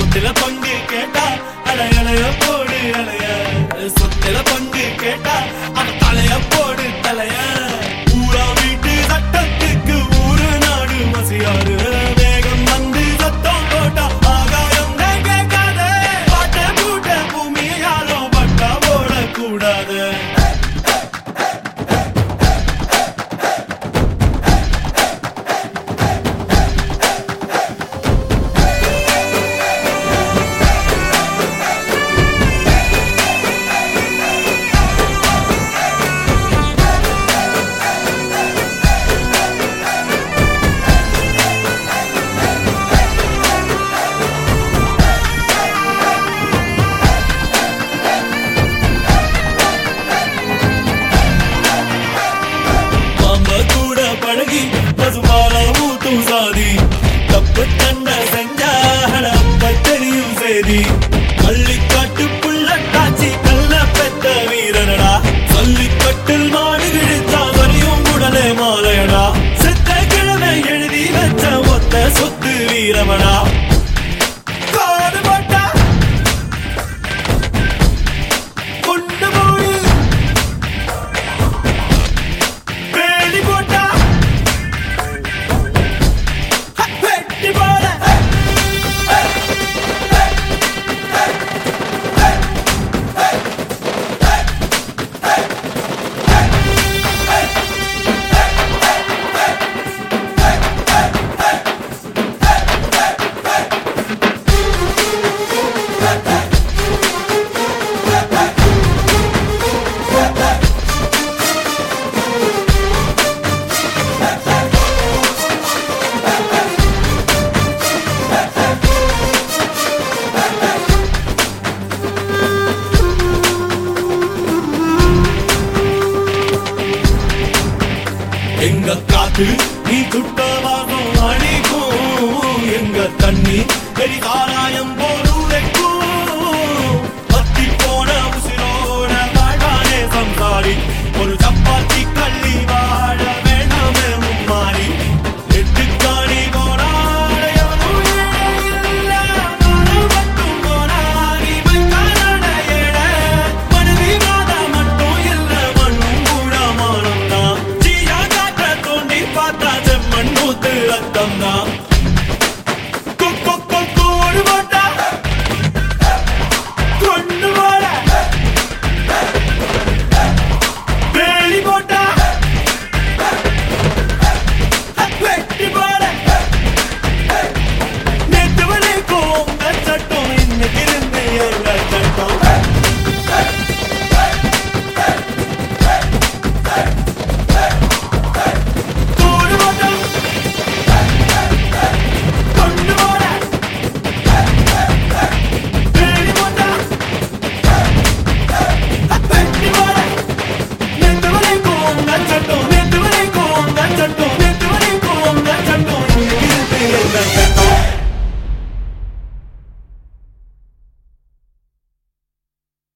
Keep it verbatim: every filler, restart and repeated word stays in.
சொத்துல பங்கு கேட்டா அலையலைய போடு அலைய சொத்துல பங்கு கேட்டா அவன் தலைய போடு தலைய ஊரா வீட்டு சட்டத்துக்கு ஊரு நாடு மசியாரு வேகம் வந்து சத்தம் போட்டா ஆகாயம் கேட்காத பாட்ட கூட்ட பூமி யாரும் பட்டா போட கூடாது பழகி பசுபால ஊத்தும் சாதி தப்பு தண்டை செஞ்சா அப்ப தெரியும் சேதி கள்ளிக்காட்டு புள்ள காட்சி கல்ல பெத்த வீரனடா சல்லிக்கட்டில் மாடு கிழித்தா வரியும் உடனே மாலையடா செத்த கிழமை எழுதி வச்ச ஒத்த சொத்து வீரமடா காடு போட்டா கொண்டு போடு பேடி போட்டா எங்க காத்து நீ துட்டவாகம் அழிக்கும் எங்க தண்ணி பெரிய ஆராயம்